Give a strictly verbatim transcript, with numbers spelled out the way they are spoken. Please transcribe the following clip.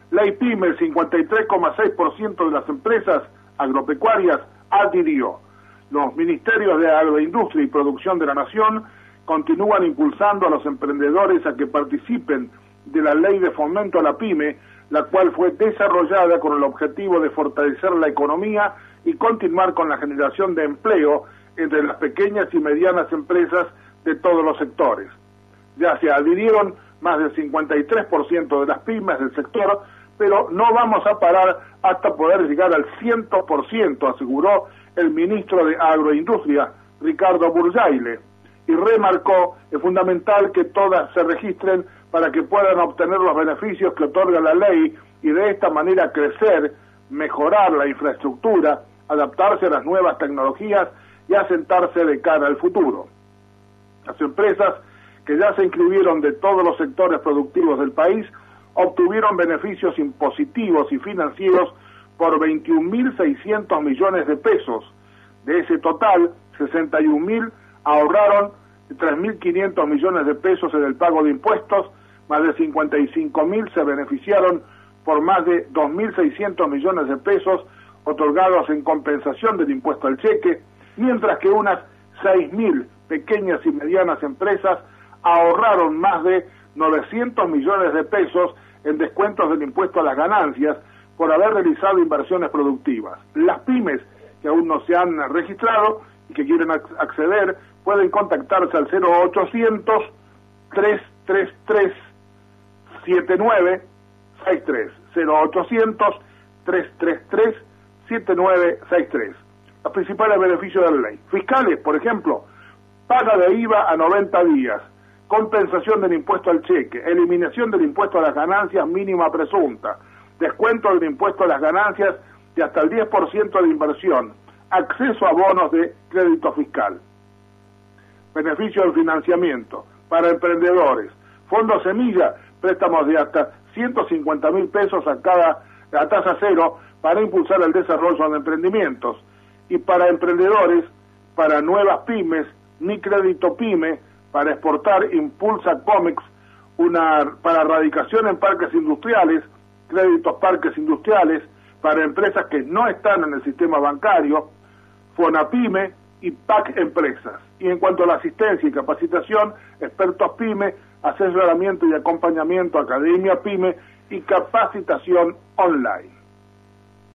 Ley PYME, el cincuenta y tres coma seis por ciento de las empresas agropecuarias adhirió. Los ministerios de Agroindustria y Producción de la Nación continúan impulsando a los emprendedores a que participen de la Ley de Fomento a la PYME, la cual fue desarrollada con el objetivo de fortalecer la economía y continuar con la generación de empleo entre las pequeñas y medianas empresas de todos los sectores. Ya se adhirieron más del cincuenta y tres por ciento de las pymes del sector, pero no vamos a parar hasta poder llegar al cien por ciento, aseguró el ministro de Agroindustria, Ricardo Burjaile, y remarcó es fundamental que todas se registren para que puedan obtener los beneficios que otorga la ley y de esta manera crecer, mejorar la infraestructura, adaptarse a las nuevas tecnologías y asentarse de cara al futuro. Las empresas que ya se inscribieron de todos los sectores productivos del país obtuvieron beneficios impositivos y financieros por veintiún mil seiscientos millones de pesos. De ese total, sesenta y un mil ahorraron tres mil quinientos millones de pesos en el pago de impuestos, más de cincuenta y cinco mil se beneficiaron por más de dos mil seiscientos millones de pesos otorgados en compensación del impuesto al cheque, mientras que unas seis mil pequeñas y medianas empresas ahorraron más de novecientos millones de pesos en descuentos del impuesto a las ganancias por haber realizado inversiones productivas. Las pymes que aún no se han registrado y que quieren acceder pueden contactarse al cero ochocientos, tres tres tres, siete nueve seis tres, cero ochocientos, tres tres tres, siete nueve seis tres. Los principales beneficios de la ley. Fiscales, por ejemplo, paga de I V A a noventa días, compensación del impuesto al cheque, eliminación del impuesto a las ganancias mínima presunta, descuento del impuesto a las ganancias de hasta el diez por ciento de inversión, acceso a bonos de crédito fiscal. Beneficio del financiamiento para emprendedores, Fondo Semilla, préstamos de hasta ciento cincuenta mil pesos a cada a tasa cero para impulsar el desarrollo de emprendimientos. Y para emprendedores, para nuevas pymes, Mi Crédito Pyme, para exportar Impulsa Comex, una para radicación en parques industriales, créditos parques industriales, para empresas que no están en el sistema bancario, FONAPYME y P A C Empresas. Y en cuanto a la asistencia y capacitación, expertos PYME, asesoramiento y acompañamiento, Academia PYME y capacitación online.